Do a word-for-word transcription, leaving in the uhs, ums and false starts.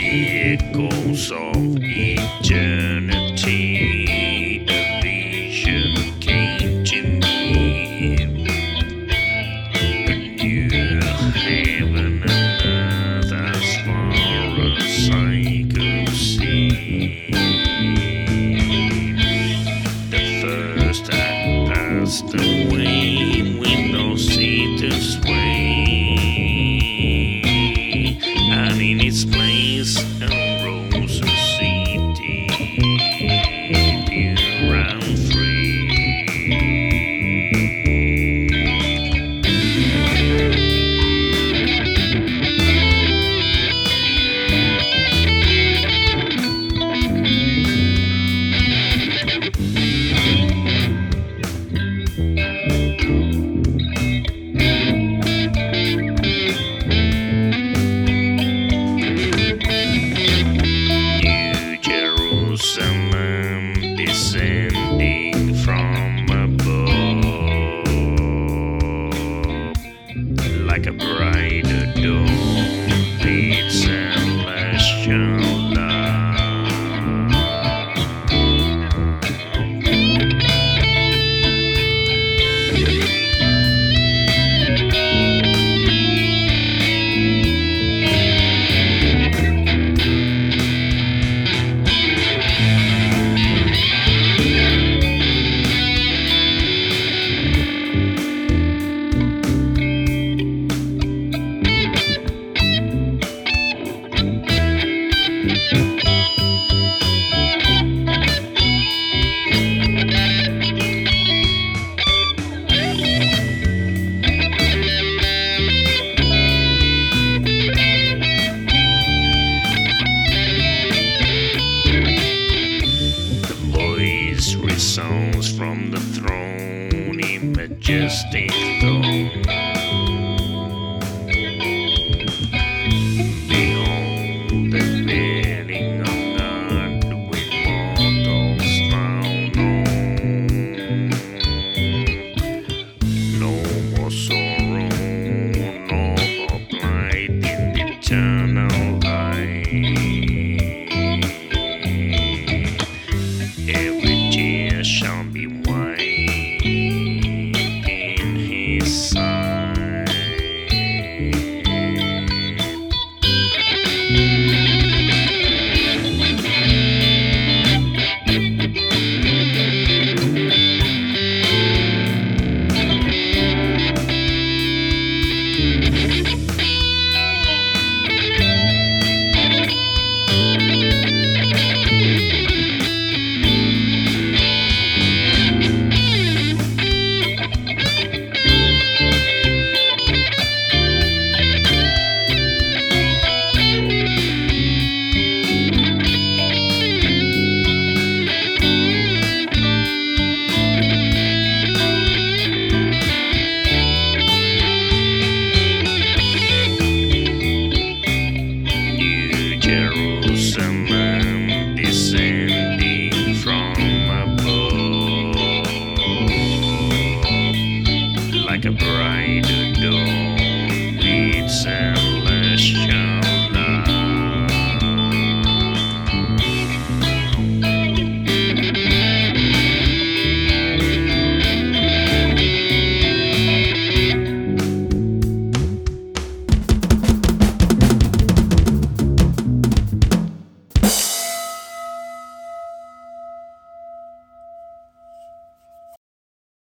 echoes of eternity. A vision came to me, a new heaven and earth as far as I could see. The first act passed away with no seat to sway, and in its place arose a city, pure and free. Jerusalem descending from above, like a bright dawn, its celestial love. Resounds from the throne in majestic